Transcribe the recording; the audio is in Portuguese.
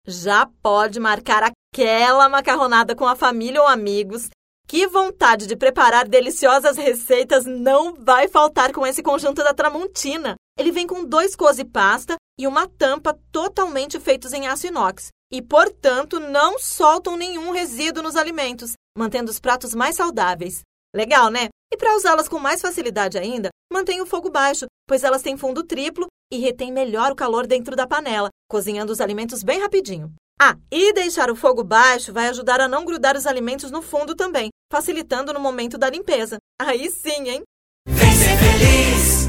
já pode marcar aquela macarronada com a família ou amigos. Que vontade de preparar deliciosas receitas não vai faltar com esse conjunto da Tramontina. Ele vem com 2 cozipasta e uma tampa totalmente feitos em aço inox. E, portanto, não soltam nenhum resíduo nos alimentos, mantendo os pratos mais saudáveis. Legal, né? E para usá-las com mais facilidade ainda, mantenha o fogo baixo, pois elas têm fundo triplo e retém melhor o calor dentro da panela, cozinhando os alimentos bem rapidinho. E deixar o fogo baixo vai ajudar a não grudar os alimentos no fundo também, facilitando no momento da limpeza. Aí sim, hein? Vem ser feliz!